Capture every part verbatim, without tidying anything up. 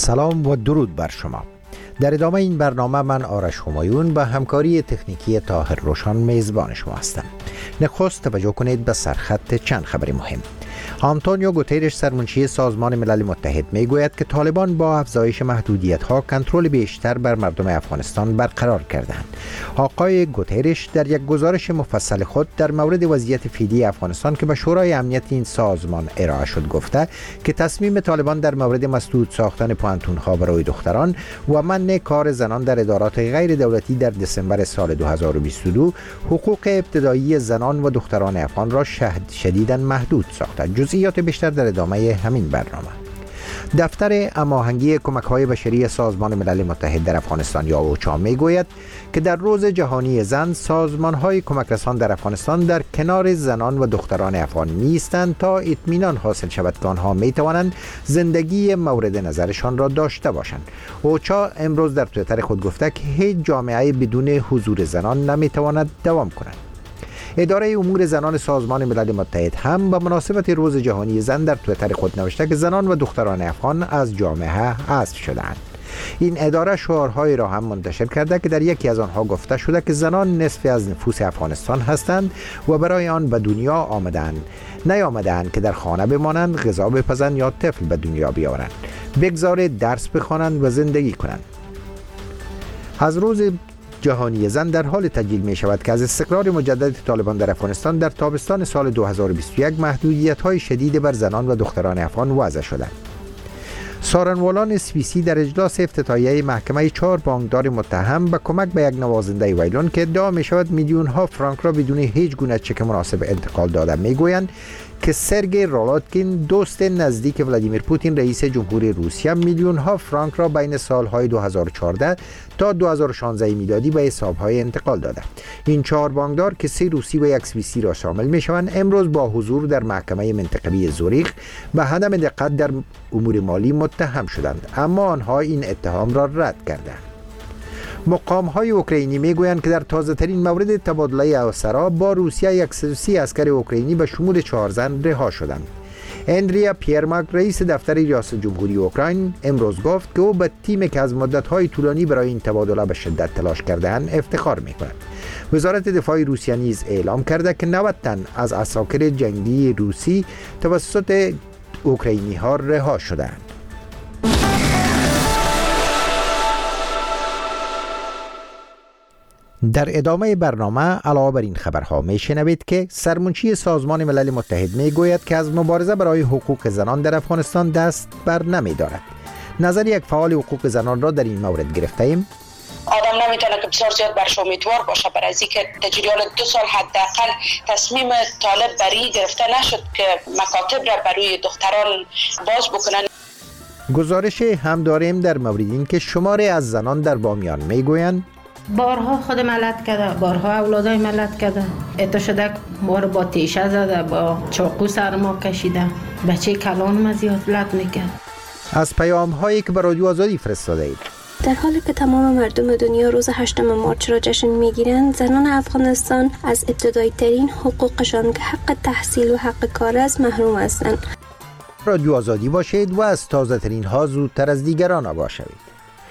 سلام و درود بر شما. در ادامه این برنامه من آرش همایون با همکاری تکنیکی طاهر روشان میزبان شما هستم. نخست توجه کنید به سرخط چند خبر مهم. آنتونیو گوترش سرمنشی سازمان ملل متحد میگوید که طالبان با افزایش محدودیت‌ها کنترل بیشتر بر مردم افغانستان برقرار کردند. آقای گوترش در یک گزارش مفصل خود در مورد وضعیت فعلی افغانستان که به شورای امنیت این سازمان ارائه شد گفته که تصمیم طالبان در مورد مسدود ساختن پوانتون‌ها برای دختران و منع کار زنان در ادارات غیر دولتی در دسامبر سال دو هزار و بیست و دو حقوق ابتدایی زنان و دختران افغان را شدیداً محدود ساخته. جزئیات بیشتر در ادامه همین برنامه. دفتر هماهنگی کمک‌های بشری سازمان ملل متحد در افغانستان یا اوچا میگوید که در روز جهانی زن سازمان‌های کمک رسان در افغانستان در کنار زنان و دختران افغان نیستند تا اطمینان حاصل شود که آنها می‌توانند زندگی مورد نظرشان را داشته باشند. اوچا امروز در توییتر خود گفته که هیچ جامعه بدون حضور زنان نمی‌تواند دوام کند. اداره امور زنان سازمان ملل متحد هم به مناسبت روز جهانی زن در توییتر خود نوشته که زنان و دختران افغان از جامعه حذف شدند. این اداره شعارهایی را هم منتشر کرده که در یکی از آنها گفته شده که زنان نصف از نفوس افغانستان هستند و برای آن به دنیا آمدند، نیامدند که در خانه بمانند، غذا بپزند یا طفل به دنیا بیاورند. بگذارید درس بخوانند و زندگی کنند. از روز جهانی زن در حال تجلیل می شود که از استقرار مجدد طالبان در افغانستان در تابستان سال دو هزار و بیست و یک محدودیت‌های شدید بر زنان و دختران افغان وضع شدند. سارنوالان سوئیسی در اجلاس افتتاحیه محکمه چهار بانکدار متهم به کمک به یک نوازنده ویولون که ادعا می شود میلیون ها فرانک را بدون هیچ گونه چک مناسب انتقال داده میگویند که سرگئی رالاتکین دوست نزدیک ولادیمیر پوتین رئیس جمهوری روسیه میلیون ها فرانک را بین سالهای دو هزار و چهارده تا دو هزار و شانزده میلادی به حسابهای انتقال داده. این چهار بانکدار که سه روسی و یک سوئیسی را شامل می شوند امروز با حضور در محکمه منطقوی زوریخ به عدم دقت در امور مالی متهم شدند، اما آنها این اتهام را رد کردند. مقام‌های اوکراینی میگویند که در تازه‌ترین مورد تبادله اسرا با روسیه صد و سی عسکر اوکراینی به شمول چهار زن رها شدند. اندریا پیرماک رئیس دفتر ریاست جمهوری اوکراین امروز گفت که او به تیمی که از مدت‌های طولانی برای این تبادله به شدت تلاش کرده‌اند افتخار می‌کند. وزارت دفاع روسیه نیز اعلام کرده که نود تن از عساکر جنگی روسی توسط اوکراینی‌ها رها شدند. در ادامه برنامه علاوه بر این خبرها میشنوید که سرمنشی سازمان ملل متحد میگوید که از مبارزه برای حقوق زنان در افغانستان دست بر نمیدارد. نظر یک فعال حقوق زنان را در این مورد گرفته ایم. آدم نمیتونه که بسیار زیاد برش امیدوار باشه برای از اینکه در جریان دو سال حداقل تصمیم طالب بری گرفته نشد که مکاتب را برای دختران باز بکنن. گزارش هم داریم در مورد این که شماری از زنان در بامیان میگویند بارها خود ملت کرده، بارها اولادای ملت کرده، اتا شده ما رو با تیشه زده، با چاقو سر ما کشیده، بچه کلان ما زیاد لط میکرد. از پیام هایی که به رادیو آزادی فرستاده اید. در حالی که تمام مردم دنیا روز هشتم مارچ را جشن میگیرند، زنان افغانستان از ابتدایی ترین حقوقشان که حق تحصیل و حق کار است محروم هستند. رادیو آزادی باشید و از تازه ترین ها زودتر از دیگران آگاه شوید.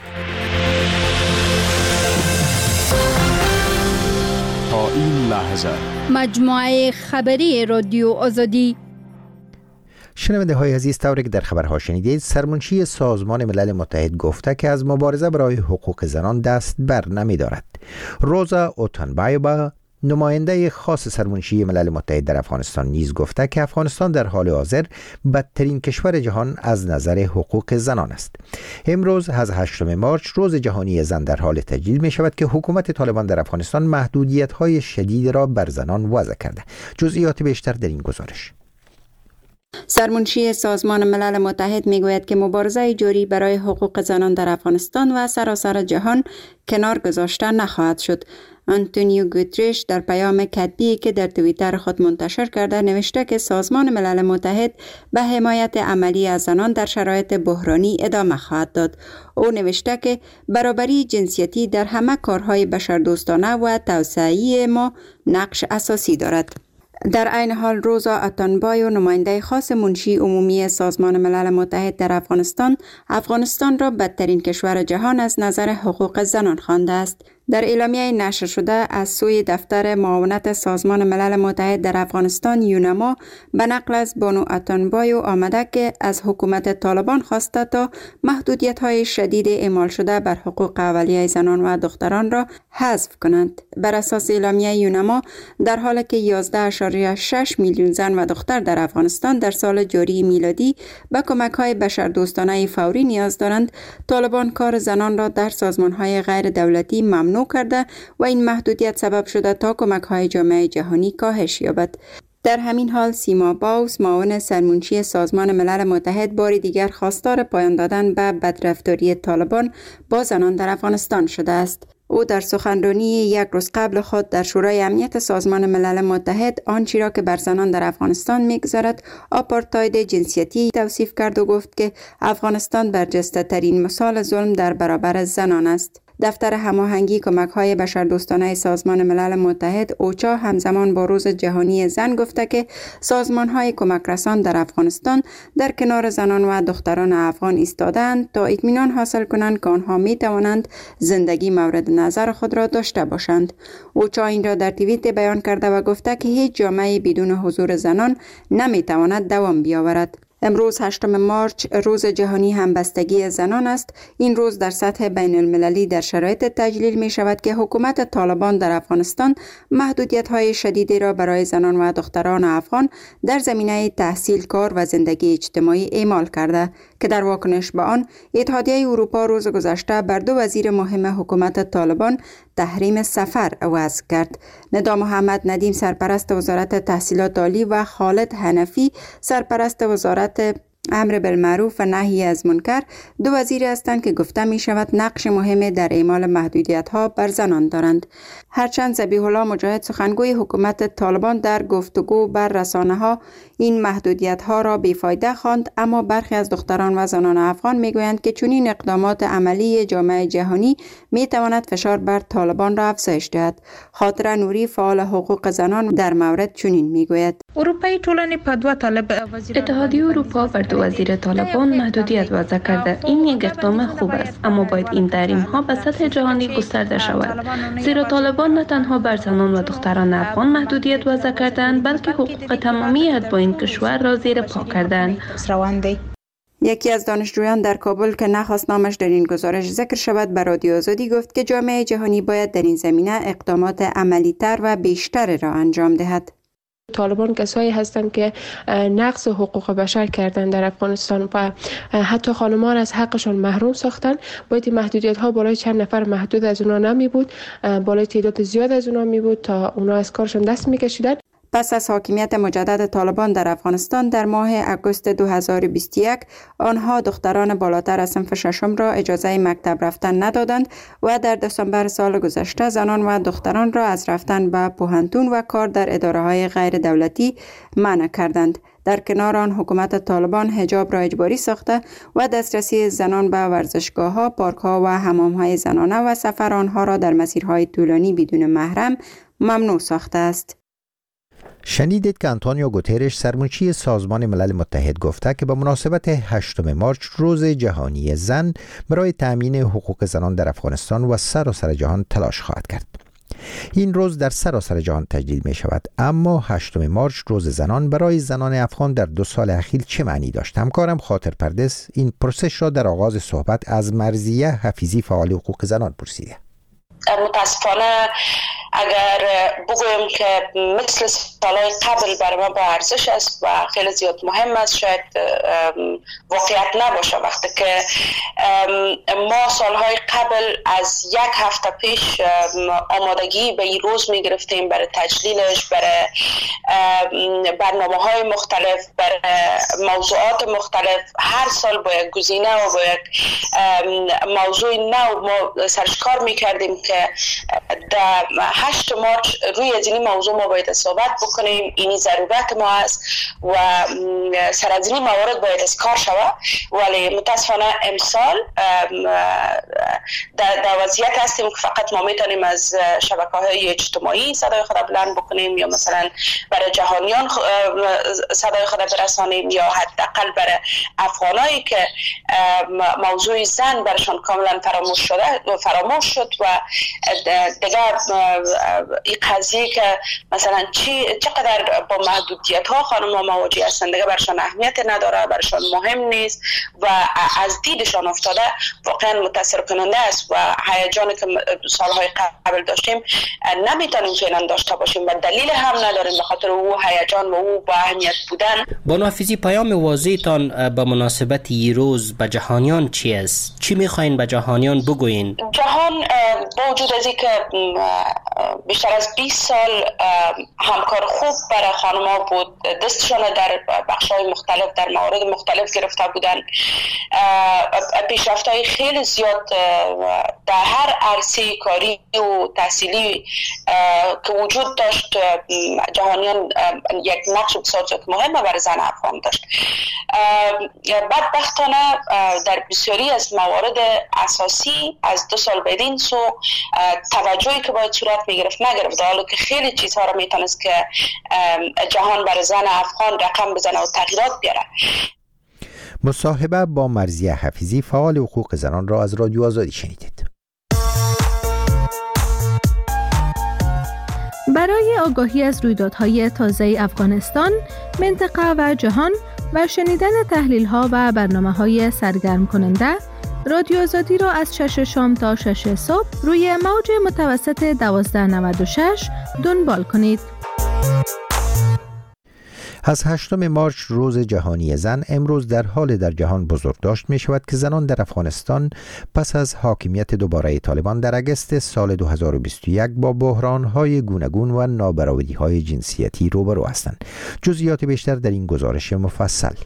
تا این لحظه مجموعه خبری رادیو آزادی. شنونده های عزیز، طوری که در خبرها شنیدید، سرمنشی سازمان ملل متحد گفته که از مبارزه برای حقوق زنان دست بر نمی دارد. روزا اوتنبایوبا نماینده خاص سرمنشی ملل متحد در افغانستان نیز گفته که افغانستان در حال حاضر بدترین کشور جهان از نظر حقوق زنان است. امروز از هشتم مارچ روز جهانی زن در حال تجلیل می شود که حکومت طالبان در افغانستان محدودیت های شدید را بر زنان وضع کرده. جزئیات بیشتر در این گزارش. سرمنشی سازمان ملل متحد میگوید که مبارزه جاری برای حقوق زنان در افغانستان و سراسر جهان کنار گذاشته نخواهد شد. آنتونیو گوترش در پیام کتبی که در توییتر خود منتشر کرده نوشته که سازمان ملل متحد به حمایت عملی از زنان در شرایط بحرانی ادامه خواهد داد. او نوشته که برابری جنسیتی در همه کارهای بشردوستانه و توسعه‌ای ما نقش اساسی دارد. در عین حال روزا اتانبایو نماینده خاص منشی عمومی سازمان ملل متحد در افغانستان، افغانستان را بدترین کشور جهان از نظر حقوق زنان خوانده است. در اعلامیه نشر شده از سوی دفتر معاونت سازمان ملل متحد در افغانستان یونما به نقل از بانو اتانبایو آمده که از حکومت طالبان خواسته تا محدودیت‌های شدید اعمال شده بر حقوق اولیه زنان و دختران را حذف کنند. بر اساس اعلامیه یونما، در حالی که یازده اشاریه شش میلیون زن و دختر در افغانستان در سال جاری میلادی به کمک‌های بشردوستانه فوری نیاز دارند، طالبان کار زنان را در سازمان‌های غیر دولتی ممنوع کرده و این محدودیت سبب شده تا کمک‌های جامعه جهانی کاهش یابد. در همین حال سیما باوس، معاون سرمنشی سازمان ملل متحد، بار دیگر خواستار پایان دادن به بدرفتاری طالبان با زنان در افغانستان شده است. او در سخنرانی یک روز قبل خود در شورای امنیت سازمان ملل متحد آنچه را که بر زنان در افغانستان می‌گذرد آپارتاید جنسیتی توصیف کرد و گفت که افغانستان برجسته ترین مثال ظلم در برابر زنان است. دفتر هماهنگی کمک‌های بشردوستانه سازمان ملل متحد اوچا همزمان با روز جهانی زن گفته که سازمان‌های کمک رسان در افغانستان در کنار زنان و دختران افغان ایستادند تا اطمینان حاصل کنند که آنها می‌توانند زندگی مورد نظر خود را داشته باشند. اوچا این را در توییت بیان کرده و گفته که هیچ جامعه بدون حضور زنان نمی‌تواند دوام بیاورد. امروز هشتم مارچ روز جهانی همبستگی زنان است. این روز در سطح بین المللی در شرایط تجلیل می شود که حکومت طالبان در افغانستان محدودیت های شدیدی را برای زنان و دختران افغان در زمینه تحصیل، کار و زندگی اجتماعی اعمال کرده که در واکنش به آن اتحادیه اروپا روز گذشته بر دو وزیر مهم حکومت طالبان تحریم سفر وضع کرد. ندا محمد ندیم سرپرست وزارت تحصیلات عالی و خالد حنفی سرپرست وزارت امر بالمعروف و نهی از منکر دو وزیری هستند که گفته می شود نقش مهم در اعمال محدودیت ها بر زنان دارند. هرچند ذبیح الله مجاهد سخنگوی حکومت طالبان در گفتگو بر رسانه ها این محدودیت ها را بیفایده خواند، اما برخی از دختران و زنان افغان می گویند که چنین اقدامات عملی جامعه جهانی می تواند فشار بر طالبان را افزایش دهد. خاطره نوری، فعال حقوق زنان، در مورد چنین می گوید: اروپای ټولنې په دوه طالب اتحادیه اروپا بر دو وزیر طالبان محدودیت وضع کرده. این یک اقدام خوب است، اما باید این تحریم ها به سطح جهانی گسترده شود، زیرا طالبان نه تنها بر زنان و دختران افغان محدودیت وضع کردند، بلکه حقوق تمامی اتباع این کشور را زیر پا کردند. یکی از دانشجویان در کابل که نخواست نامش در این گزارش ذکر شود به رادیو آزادی گفت که جامعه جهانی باید در این زمینه اقدامات عملی‌تر و بیشتر را انجام دهد. طالبان کسایی هستند که نقض حقوق بشر کردن در افغانستان و حتی خانمان از حقشان محروم ساختن. باید محدودیت ها بالای چند نفر محدود از اونا نمی بود، بالای تعداد زیاد از اونا می بود تا اونا از کارشان دست می کشیدن. پس از حاکمیت مجدد طالبان در افغانستان در ماه اگوست دو هزار و بیست و یک آنها دختران بالاتر از صنف ششم را اجازه مکتب رفتن ندادند و در دسامبر سال گذشته زنان و دختران را از رفتن به پوهنتون و کار در اداره‌های غیر دولتی منع کردند. در کنار آن حکومت طالبان حجاب را اجباری ساخته و دسترسی زنان به ورزشگاه‌ها، پارک‌ها و حمام‌های زنانه و سفر آنها را در مسیرهای طولانی بدون محرم ممنوع ساخته است. شنیدید که آنتونیو گوترش سرمنشی سازمان ملل متحد گفته که به مناسبت هشتم مارچ روز جهانی زن برای تأمین حقوق زنان در افغانستان و سراسر جهان تلاش خواهد کرد. این روز در سراسر جهان تجلیل می شود، اما هشتم مارچ روز زنان برای زنان افغان در دو سال اخیر چه معنی داشت؟ همکارم خاطر پردس این پرسش را در آغاز صحبت از مرضیه حفیظی فعال حقوق زنان پرسیده. متاسفانه اگر بگویم که مثل سالهای قبل برای ما با ارزش است و خیلی زیاد مهم است، شاید واقعیت نباشه وقتی که ما سالهای قبل از یک هفته پیش آمادگی به این روز می گرفتیم برای تجلیلش، برای برنامه های مختلف، برای موضوعات مختلف. هر سال با یک گزینه و با یک موضوع نو ما سرشکار می کردیم که در هشت مارچ روی از این موضوع ما باید صحبت بکنیم. اینی ضرورت ما است و سر از این موارد باید از کار شود، ولی متاسفانه امسال در, در وضعیت هستیم که فقط ما میتونیم از شبکه‌های اجتماعی صدای خود بلند بکنیم یا مثلا برای جهانیان صدای خود برسانیم یا حداقل برای افغانایی که موضوع زن برشان کاملا فراموش شده فراموش شد و دیگر این قضیه که مثلا چی چقدر با محدودیت ها خانم ها مواجه هستند دیگر برشان اهمیت نداره، برشان مهم نیست و از دیدشان افتاده واقعا متاثر کننده است و هیجانی که سالهای قبل داشتیم نمیتونیم فعلا داشته باشیم و دلیل هم نداریم به خاطر او هیجان و او با اهمیت بودن. بانو حفیظی، پیام واضحتان به مناسبت این روز به جهانیان چی است؟ چی میخواین به جهانیان بگوین؟ جهان با وجود از اینکه بیشتر از بیست سال همکار خوب برای خانم‌ها بود، دستشان در بخش‌های مختلف در موارد مختلف گرفته بودن، پیشرفت‌های خیلی زیاد در هر عرصه کاری و تحصیلی که وجود داشت جهانیان یک نقش بسیار مهم برای زن افغان داشت. بدبختانه در بسیاری از موارد اساسی از دو سال بدین سو توجهی که باید صورت میگرفت نگرفت، حالا که خیلی چیزها رو میتونست که جهان برای زن افغان رقم بزنه و تغییرات بیاره. مصاحبه با مرضیه حفیظی، فعال حقوق زنان را از رادیو آزادی شنیدید. برای آگاهی از رویدادهای تازه افغانستان، منطقه و جهان و شنیدن تحلیل‌ها و برنامه‌های سرگرم کننده، رادیو آزادی را از شش شام تا شش صبح روی موج متوسط دوازده نود و شش دنبال کنید. از هشتم مارچ روز جهانی زن امروز در حال در جهان بزرگداشت می شود که زنان در افغانستان پس از حاکمیت دوباره طالبان در اگست سال دو هزار و بیست و یک با بحران‌های گوناگون و نابرابری‌های جنسیتی روبرو هستند. جزئیات بیشتر در این گزارش مفصل.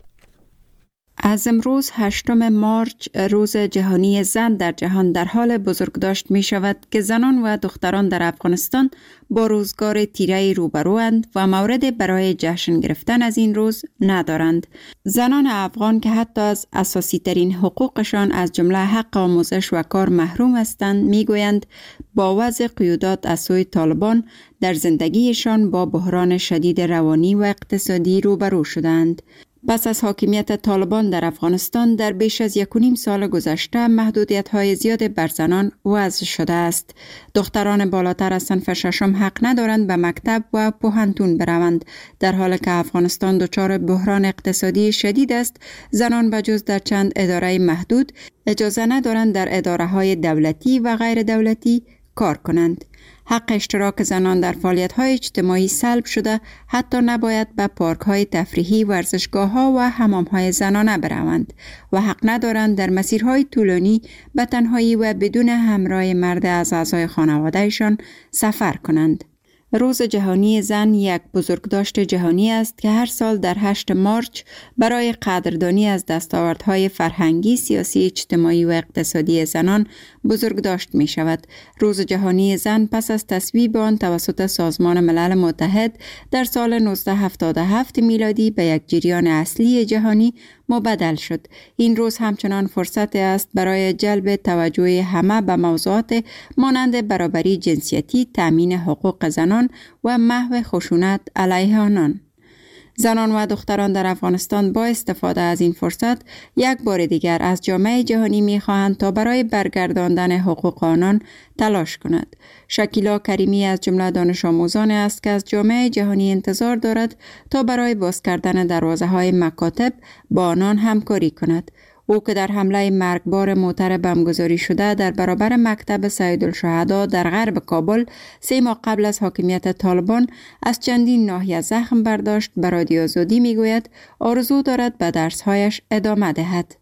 از امروز هشتم مارچ روز جهانی زن در جهان در حال بزرگداشت می شود که زنان و دختران در افغانستان با روزگار تیره روبروند و مورد برای جشن گرفتن از این روز ندارند. زنان افغان که حتی از اساسی ترین حقوقشان از جمله حق آموزش و کار محروم هستند می گویند با وضع قیودات از سوی طالبان در زندگیشان با بحران شدید روانی و اقتصادی روبرو شدند. پس از حاکمیت طالبان در افغانستان در بیش از یک و نیم سال گذشته محدودیت‌های زیاد بر زنان وضع شده است. دختران بالاتر از صنف ششم حق ندارند به مکتب و پوهنتون بروند. در حالی که افغانستان دچار بحران اقتصادی شدید است، زنان بجز در چند اداره محدود اجازه ندارند در اداره‌های دولتی و غیر دولتی کار کنند. حق اشتراک زنان در فعالیت‌های اجتماعی سلب شده، حتی نباید به پارک‌های تفریحی، ورزشگاه‌ها و حمام‌های زنانه بروند و حق ندارند در مسیرهای طولانی به تنهایی و بدون همراه مرد از اعضای خانواده‌شان سفر کنند. روز جهانی زن یک بزرگداشت جهانی است که هر سال در هشتم مارچ برای قدردانی از دستاوردهای فرهنگی، سیاسی، اجتماعی و اقتصادی زنان بزرگداشت می شود. روز جهانی زن پس از تصویب آن توسط سازمان ملل متحد در سال نوزده هفتاد و هفت میلادی به یک جریان اصلی جهانی مبدل شد. این روز همچنان فرصت است برای جلب توجه همه به موضوعات مانند برابری جنسیتی، تامین حقوق زنان و محو خشونت علیه آنان. زنان و دختران در افغانستان با استفاده از این فرصت یک بار دیگر از جامعه جهانی می‌خواهند تا برای برگرداندن حقوق آنان تلاش کند. شکیلا کریمی از جمله دانش آموزان است که از جامعه جهانی انتظار دارد تا برای باز کردن دروازه‌های مکاتب با آنان همکاری کند. او که در حمله مرگبار موتر بمبگذاری شده در برابر مکتب سیدالشهدا در غرب کابل سه ماه قبل از حاکمیت طالبان از چندین ناحیه زخم برداشت، به رادیو آزادی میگوید آرزو دارد به درسهایش ادامه دهد.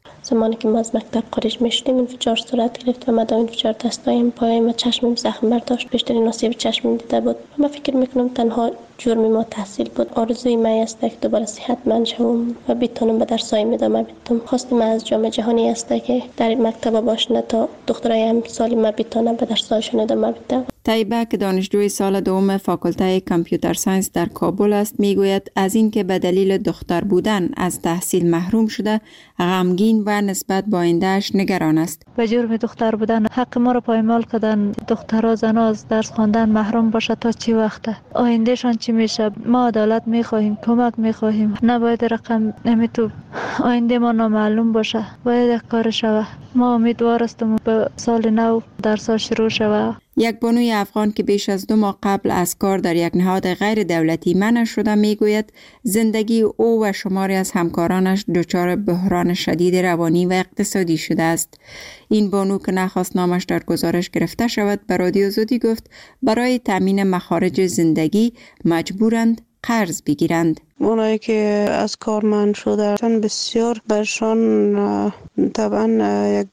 زمانی که ما از مکتب خارج میشدیم انفجار صورت گرفت و من در انفجار دستایم پایم و چشمم زخم برداشت. بیشترین آسیب چشمم دیده بود. من فکر میکنم تنها جرم ما تحصیل بود. آرزوی من است که دوباره صحتمند شوم و بتونم به درسایم ادامه بدم. خواستم از جامعه جهانی است که در مکتب باشم تا دخترای امسال ما بتونم به درسایشون ادامه بدم. طیبه که دانشجوی سال دوم فاکولته کامپیوتر ساینس در کابل است میگوید از اینکه به دلیل دختر بودن از تحصیل محروم شده غمگین و نسبت با آینده‌اش نگران است. به جرم دختر بودن حق ما را پایمال کردن. دخترها زنها از درس خواندن محروم باشه تا چی وقته؟ آیندهشان چی میشه؟ ما عدالت میخواهیم، کمک میخواهیم. نباید رقم نمیتو آینده ما نامعلوم باشه. باید کار شوه. ما امیدوار هستیم به سال نو درس‌ها شروع شوه. یک بانوی افغان که بیش از دو ماه قبل از کار در یک نهاد غیر دولتی منع شده میگوید زندگی او و شماری از همکارانش دچار بحران شدید روانی و اقتصادی شده است. این بانو که نخواست نامش در گزارش گرفته شود به رادیو آزادی گفت برای تامین مخارج زندگی مجبورند قرض بگیرند. اونایی که از کار منع شدن بسیار برشان طبعا یک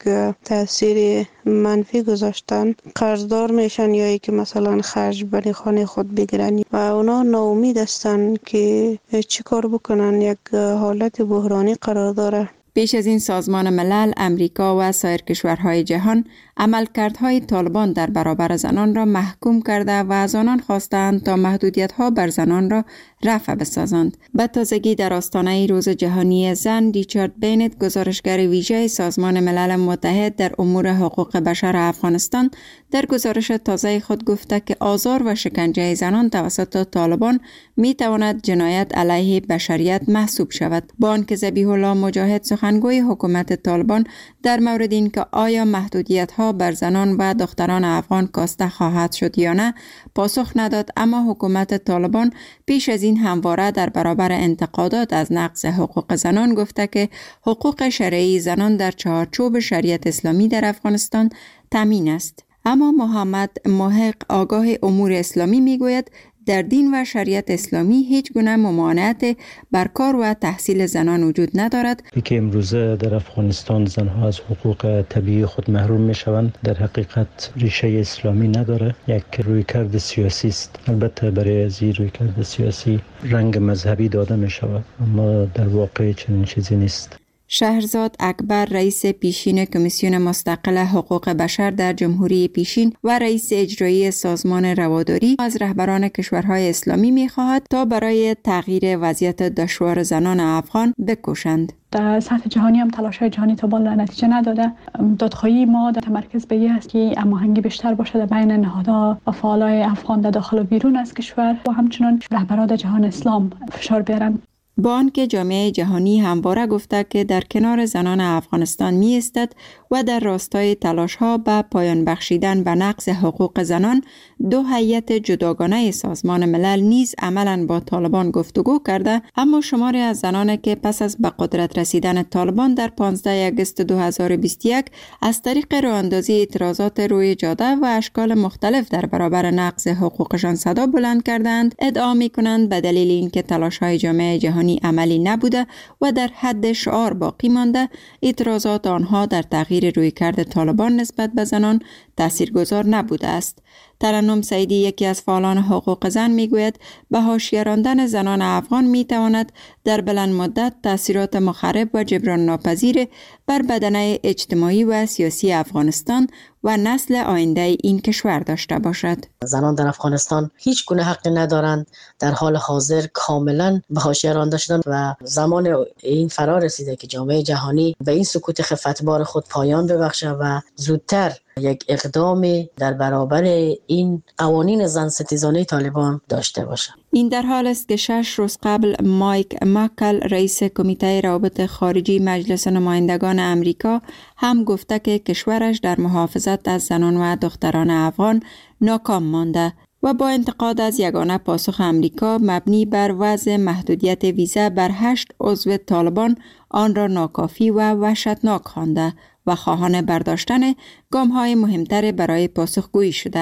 تاثیر منفی گذاشتن. قرضدار میشن یا ای که مثلا خرج برای خانه خود بگیرن و اونا ناامید هستن که چی کار بکنن. یک حالت بحرانی قرار داره. پیش از این سازمان ملل، امریکا و سایر کشورهای جهان عملکردهای طالبان در برابر زنان را محکوم کرده و از آنان خواستند تا محدودیت‌ها بر زنان را رفع بسازند. به تازگی در آستانه روز جهانی زن، ریچارد بینت، گزارشگر ویژه سازمان ملل متحد در امور حقوق بشر افغانستان، در گزارش تازه خود گفته که آزار و شکنجه زنان توسط طالبان می تواند جنایت علیه بشریت محسوب شود. با آنکه ذبیح الله مجاهد سخنگوی حکومت طالبان در مورد اینکه آیا محدودیت‌ها بر زنان و دختران افغان کاسته خواهد شد یا نه پاسخ نداد، اما حکومت طالبان پیش از این همواره در برابر انتقادات از نقض حقوق زنان گفته که حقوق شرعی زنان در چارچوب شریعت اسلامی در افغانستان تامین است. اما محمد محق، آگاه امور اسلامی، میگوید در دین و شریعت اسلامی هیچ گونه ممانعت بر کار و تحصیل زنان وجود ندارد. که امروزه در افغانستان زنها از حقوق طبیعی خود محروم می شوند در حقیقت ریشه اسلامی نداره، یک رویکرد سیاسی است. البته برای از این رویکرد سیاسی رنگ مذهبی داده می شود، اما در واقع چنین چیزی نیست. شهرزاد اکبر، رئیس پیشین کمیسیون مستقل حقوق بشر در جمهوری پیشین و رئیس اجرایی سازمان رواداری، از رهبران کشورهای اسلامی می‌خواهد تا برای تغییر وضعیت دشوار زنان افغان بکوشند. در سطح جهانی هم تلاش‌های جهانی تا بالا نتیجه نداده. دادخواهی ما در تمرکز به این است که هماهنگی بیشتر باشه در بین نهادها و فعالای افغان در داخل و بیرون از کشور و همچنین رهبران جهان اسلام فشار بیارن. با آنکه جامعه جهانی همواره گفته که در کنار زنان افغانستان می ایستد و در راستای تلاش‌ها به پایان بخشیدن به نقض حقوق زنان، دو هیئت جداگانه سازمان ملل نیز عملاً با طالبان گفتگو کرده، اما شماری از زنان که پس از به قدرت رسیدن طالبان در پانزده آگوست دو هزار و بیست و یک از طریق راه‌اندازی اعتراضات روی جاده و اشکال مختلف در برابر نقض حقوقشان صدا بلند کردند، ادعا می‌کنند به دلیل اینکه تلاش‌های جامعه جهانی عملی نبوده و در حد شعار باقی مانده، اعتراضات آنها در تغییر رویکرد طالبان نسبت به زنان تاثیرگذار نبوده است. ترنم سعیدی، یکی از فعالان حقوق زن، میگوید به حاشیه راندن زنان افغان میتواند در بلند مدت تاثیرات مخرب و جبران ناپذیر بر بدنه اجتماعی و سیاسی افغانستان و نسل آینده این کشور داشته باشد. زنان در افغانستان هیچ گونه حقی ندارند، در حال حاضر کاملا به حاشیه رانده شدند و زمان این فرا رسیده که جامعه جهانی به این سکوت خفتبار خود پایان ببخشه و زودتر یک اقدامی در برابر این قوانین زن ستیزانه طالبان داشته باشه. این در حال است که شش روز قبل مایک مکل، رئیس کمیته روابط خارجی مجلس نمایندگان امریکا، هم گفته که کشورش در محافظت از زنان و دختران افغان ناکام مانده و با انتقاد از یگانه پاسخ امریکا مبنی بر وضع محدودیت ویزا بر هشت عضو طالبان آن را ناکافی و وحشتناک خوانده و خواهان برداشتن گام‌های مهمتر برای پاسخگویی شده است.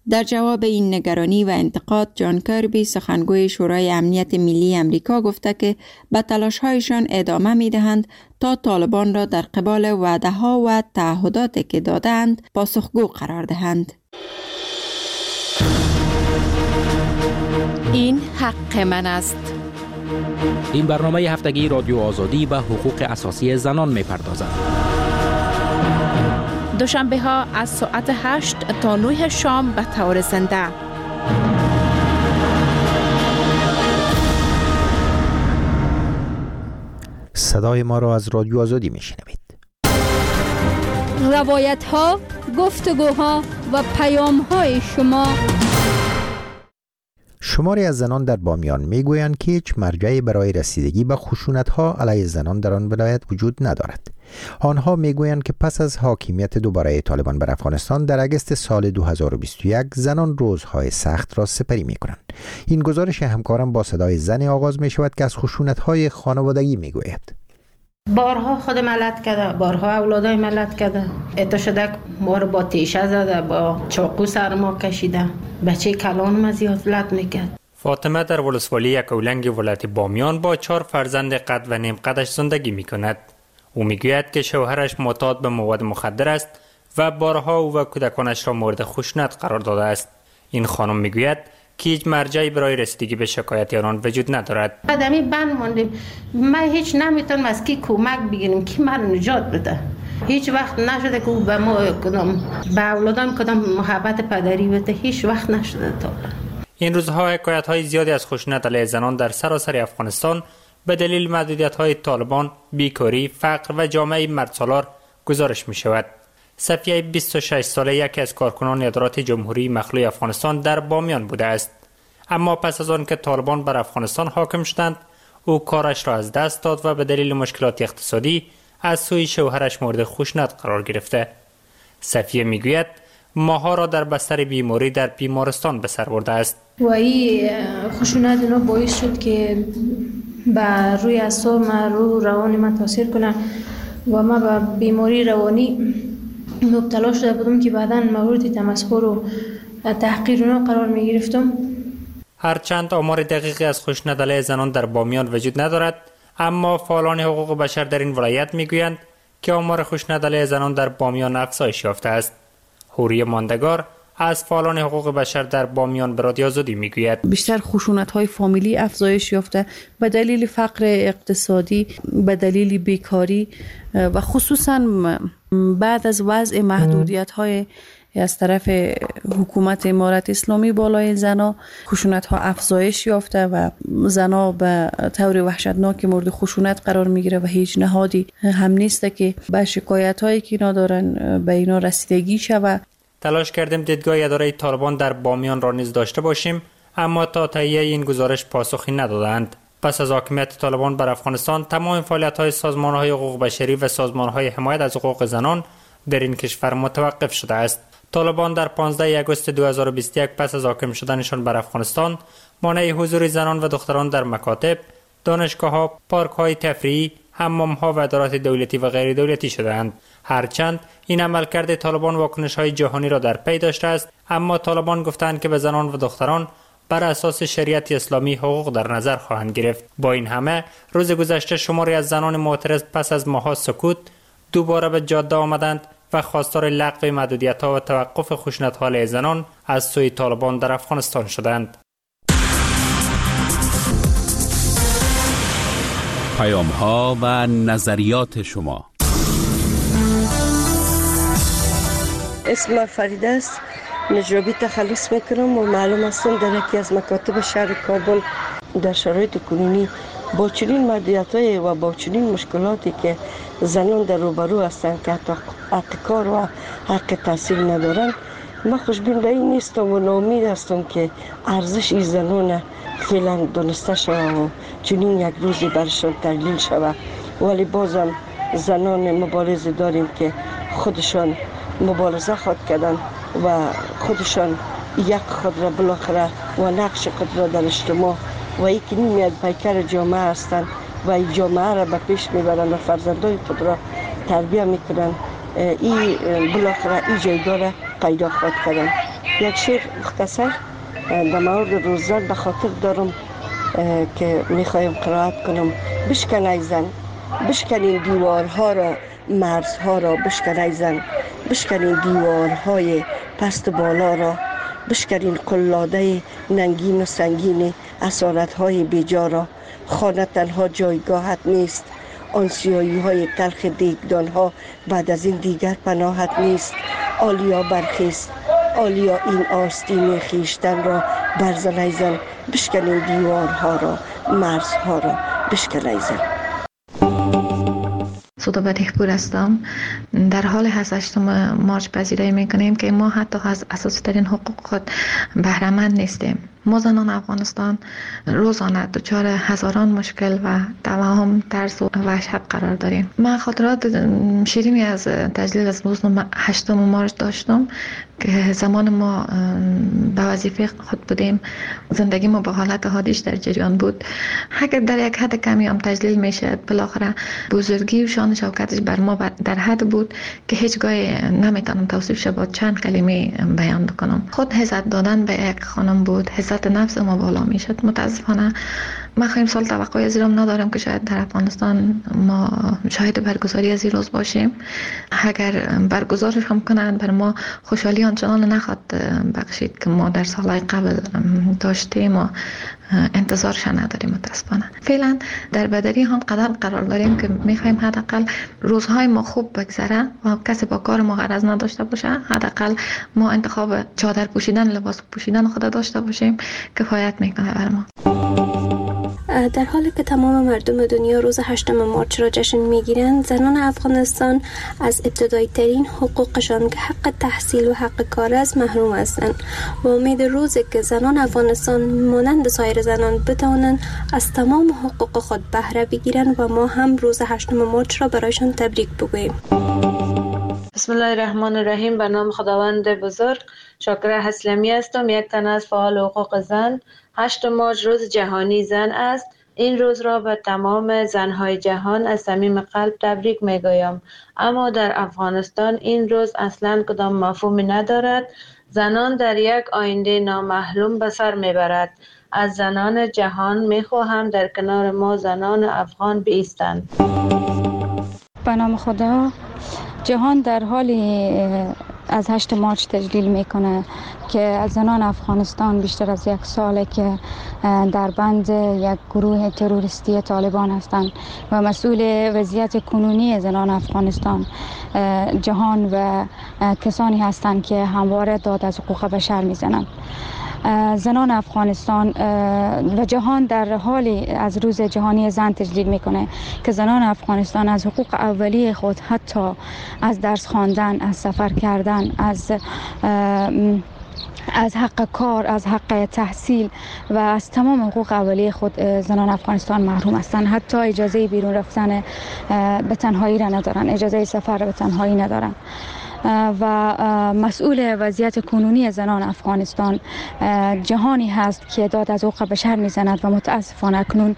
در جواب این نگرانی و انتقاد، جان کربی سخنگوی شورای امنیت ملی امریکا گفته که به تلاش‌هایشان ادامه می‌دهند تا طالبان را در قبال وعده‌ها و تعهداتی که دادند پاسخگو قرار دهند. این حق من است. این برنامه هفتگی رادیو آزادی به حقوق اساسی زنان می‌پردازد. دوشنبه ها از ساعت هشت تا نه شام به طور زنده. صدای ما را از رادیو آزادی میشنوید. روایت ها، گفتگوها و پیام های شما. شماری از زنان در بامیان میگویند که هیچ مرجعی برای رسیدگی به خشونت‌ها علیه زنان در آن ولایت وجود ندارد. آنها میگویند که پس از حاکمیت دوباره طالبان بر افغانستان در اگست سال دو هزار و بیست و یک زنان روزهای سخت را سپری میکنند. این گزارش همکارم با صدای زن آغاز می شود که از خشونت‌های خانوادگی میگوید. بارها خود ملت کرده، بارها اولادای ملت کرده. اتا شده ما رو با تیشه زده، با چاقو سر ما کشیده، بچه کلان ما زیادت میکرد. فاطمه در ولسوالی یکاولنگ ولایت بامیان با چهار فرزند قد و نیم قدش زندگی میکند. او میگوید که شوهرش معتاد به مواد مخدر است و بارها او و کودکانش را مورد خشونت قرار داده است. این خانم میگوید که هیچ مرجعی برای رسیدگی به شکایت آنان وجود ندارد. آدمی بند ماندیم، ما هیچ نمیتونم از کی کمک بگیریم، کی ما رو نجات بده. هیچ وقت نشده که به ما کدام به اولادان کدام محبت پدری بده، هیچ وقت نشده تا. این روزها حکایت های زیادی از خشونت علیه زنان در سراسر افغانستان به دلیل محدودیت های طالبان، بیکاری، فقر و جامعه مردسالار گزارش می شود. صفیه بیست و شش ساله یکی از کارکنان ادارات جمهوری مخلوع افغانستان در بامیان بوده است. اما پس از آن که طالبان بر افغانستان حاکم شدند، او کارش را از دست داد و به دلیل مشکلات اقتصادی از سوی شوهرش مورد خشونت قرار گرفته. صفیه میگوید ماها را در بستر بیماری در بیمارستان به سر برده است. و این خشونت اینا باعث شد که بر روی اعصاب من، رو روان من تاثیر کنه و من به بیماری روانی مبتلا شده بودم که بعداً مورد تمسخر و تحقیر اونا قرار می گرفتم. هرچند آمار دقیقی از خشونت علیه زنان در بامیان وجود ندارد، اما فعالان حقوق بشر در این ولایت میگویند که آمار خشونت علیه زنان در بامیان افزایش یافته است. حوری ماندگار از فعالان حقوق بشر در بامیان به رادیو آزادی میگوید بیشتر خشونت‌های فامیلی افزایش یافته به دلیل فقر اقتصادی، به دلیل بیکاری و خصوصا بعد از وضع محدودیت‌های از طرف حکومت امارت اسلامی بالای زنا، خشونت‌ها افزایش یافته و زنا به طور وحشتناک مورد خشونت قرار میگیره و هیچ نهادی هم نیست که به شکایت‌هایی که اینا دارن به اینا رسیدگی شود. تلاش کردیم دیدگاه اداره طالبان در بامیان را نیز داشته باشیم، اما تا تهیه این گزارش پاسخی ندادند. پس از حاکمیت طالبان بر افغانستان، تمام فعالیت‌های سازمان‌های حقوق بشری و سازمان‌های حمایت از حقوق زنان در این کشور متوقف شده است. طالبان در پانزده آگوست دو هزار و بیست و یک پس از حاکم شدنشان بر افغانستان، مانع حضور زنان و دختران در مکاتب، دانشگاه‌ها، پارک‌های تفریحی، حمام‌ها و ادارات دولتی و غیر دولتی شدند. هرچند این عملکرد طالبان واکنش‌های جهانی را در پی داشته است، اما طالبان گفتند که به زنان و دختران بر اساس شریعت اسلامی حقوق در نظر خواهند گرفت. با این همه روز گذشته شماری از زنان معترض پس از ماه‌ها سکوت دوباره به جاده آمدند و خواستار لغو محدودیت‌ها و توقف خشونت‌ها علیه زنان از سوی طالبان در افغانستان شدند. پیام‌ها و نظریات شما. اسم فریده است. نجابی تخلص میکنم و معلوم هستم در یکی از مکاتب شهر کابل در شرایط کنونی با چنین محدودیت‌های و با چنین مشکلاتی که زنان در روبرو هستند که حتی حق کار و حق تحصیل ندارند، من خوشبین به این نیستم و ناامید هستم که ارزش این زنان فعلا دانسته شود و چنین یک روزی برشان تقلیل شود. ولی بازم زنان مبارزه داریم که خودشان مبارزه خود کردن و خودشان یک خود را بالاخره و نقش خود را در اجتماع و این که نیمیت پیکر جامعه هستند و این جامعه را به پیش میبرند و فرزندان خود را تربیه میکنند، این بالاخره این جایگاه را پیدا خواهد کردند. یک شعر مختصر در مورد روزدار به خاطر دارم که میخوایم قرائت کنم. بشکن ای زن، بشکن این دیوارها را، مرزها را بشکن ای زن، بشکن این دیوارهای پست بالا را، بشکن این قلاده ننگین و سنگین اسارتهای بیجا را. خانه تنها جایگاهت نیست، آن سیاهی های تلخ دیگدان ها بعد از این دیگر پناهت نیست. آلیا برخیست، آلیا این آستین خیشتن را برزن ای زن، بشکن این دیوارها را، مرزها را بشکن ای زن. سودا بدیخپور هستم. در حال هشتم مارچ پذیرایی میکنیم که ما حتی از اساسی ترین حقوق خود بهره مند نیستیم. ما زنان افغانستان روزانه دچار هزاران مشکل و توهم، ترس و وحشت قرار داریم. من خاطرات شیرینی از تجلیل از روز هشتم مارچ داشتم که زمان ما به وظیفه خود بودیم، زندگی ما به حالت عادیش در جریان بود. اگر در یک حد کمی هم تجلیل میشد، بالاخره بزرگی و شان شوکتش بر ما در حد بود که هیچگاه نمیتونم توصیفش با چند کلمه بیان بکنم. خود عزت دادن به یک خانم بود، عزت نفس ما بالا میشد. متاسفانه ما خیلی سال توقعی از ایران ندارم که شاید در افغانستان ما شاهد برگزاری از این روز باشیم. اگر برگزارش هم کنند بر ما خوشحالی آنچنان نخواد بخشید که ما در سالهای قبل داشتیم و انتظارش نداریم. متاسفانه فعلا در بدری هم قدم قرار داریم که میخوایم حداقل روزهای ما خوب بگذره و کسی با کار ما غرض نداشته باشه. حداقل ما انتخاب چادر پوشیدن، لباس پوشیدن خود داشته باشیم، کفایت میکنه بر ما. در حالی که تمام مردم دنیا روز هشتم مارچ را جشن میگیرند، زنان افغانستان از ابتدایی ترین حقوقشان که حق تحصیل و حق کار است محروم هستند. با امید روزی که زنان افغانستان مانند سایر زنان بتوانند از تمام حقوق خود بهره بگیرند و ما هم روز هشتم مارچ را برایشان تبریک بگوییم. بسم الله الرحمن الرحیم. به نام خداوند بزرگ. شاکر حسلمی هستم، یک تن از فعال حقوق زن. هشتم مارچ روز جهانی زن است. این روز را به تمام زنهای جهان از صمیم قلب تبریک میگویم. اما در افغانستان این روز اصلا کدام مفهومی ندارد. زنان در یک آینده نامحلوم به سر میبرد. از زنان جهان میخواهم در کنار ما زنان افغان بایستند. به نام خدا. جهان در حالی از هشتم مارچ تجلیل میکنه که از زنان افغانستان بیشتر از یک ساله که در بند یک گروه تروریستی طالبان هستند و مسئول وضعیت کنونی زنان افغانستان جهان و کسانی هستند که همواره داد از حقوق بشر میزنند. زنان افغانستان و جهان در حالی از روز جهانی زن تجلیل میکنه که زنان افغانستان از حقوق اولیه خود، حتی از درس خواندن، از سفر کردن، از از حق کار، از حق تحصیل و از تمام حقوق اولیه خود زنان افغانستان محروم هستند. حتی اجازه بیرون رفتن به تنهایی را ندارن، اجازه سفر به تنهایی ندارن. و مسئول وضعیت کنونی زنان افغانستان جهانی هست که داد از حقوق بشر میزند و متاسفانه اکنون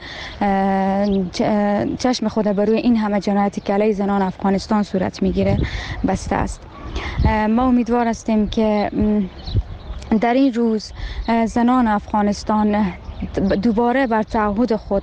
چشم خود بر روی این همه جنایتی که علیه زنان افغانستان صورت میگیره بسته است. ما امیدوار هستیم که در این روز زنان افغانستان دوباره بر تعهد خود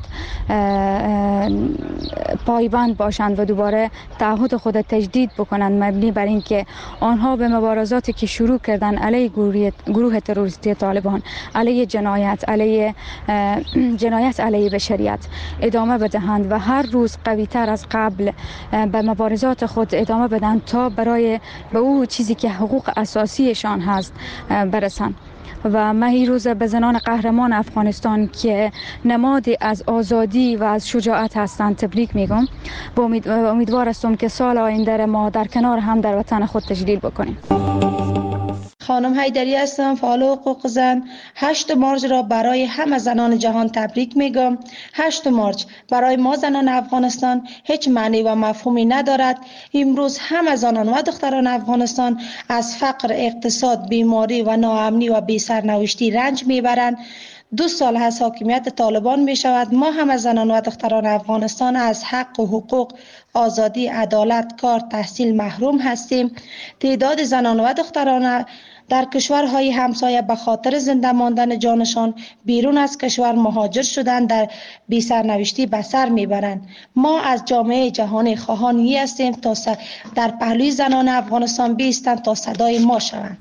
پایبند باشند و دوباره تعهد خود تجدید بکنند، مبنی بر اینکه آنها به مبارزاتی که شروع کردن علیه گروه, گروه تروریستی طالبان، علیه جنایت، علیه جنایت علیه بشریت ادامه بدهند و هر روز قوی تر از قبل به مبارزات خود ادامه بدهند تا برای به او چیزی که حقوق اساسیشان هست برسند. و من این روز به زنان قهرمان افغانستان که نمادی از آزادی و از شجاعت هستند تبریک میگم. با امید امیدوار هستم که سال آینده ما در کنار هم در وطن خود تجلیل بکنیم. خانم حیدری هستم، فعال حقوق زن. هشتم مارچ را برای همه زنان جهان تبریک میگم. هشتم مارچ برای ما زنان افغانستان هیچ معنی و مفهومی ندارد. امروز همه زنان و دختران افغانستان از فقر، اقتصاد، بیماری و ناامنی و بی سرنوشتی رنج میبرند. دو سال از حاکمیت طالبان می شود. ما هم از زنان و دختران افغانستان از حق و حقوق، آزادی، عدالت، کار، تحصیل محروم هستیم. تعداد زنان و دختران در کشورهای همسایه به خاطر زنده ماندن جانشان بیرون از کشور مهاجر شدن در بی سرنوشتی به سر میبرند. ما از جامعه جهانی خواهان این هستیم تا در پهلوی زنان افغانستان بایستند تا صدای ما شوند.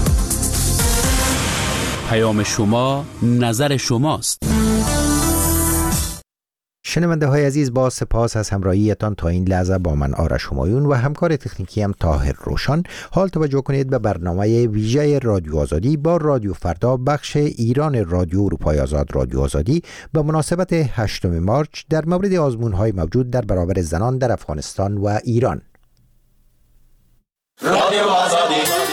پیام شما، نظر شماست. شنونده های عزیز، با سپاس از همراهیتان تا این لحظه با من آرش همایون و همکار تکنیکی هم طاهر روشن. حال توجه کنید به برنامه ویژه رادیو آزادی با رادیو فردا، بخش ایران رادیو اروپای آزاد رادیو آزادی به مناسبت هشتم مارچ در مورد آزمون های موجود در برابر زنان در افغانستان و ایران. رادیو آزادی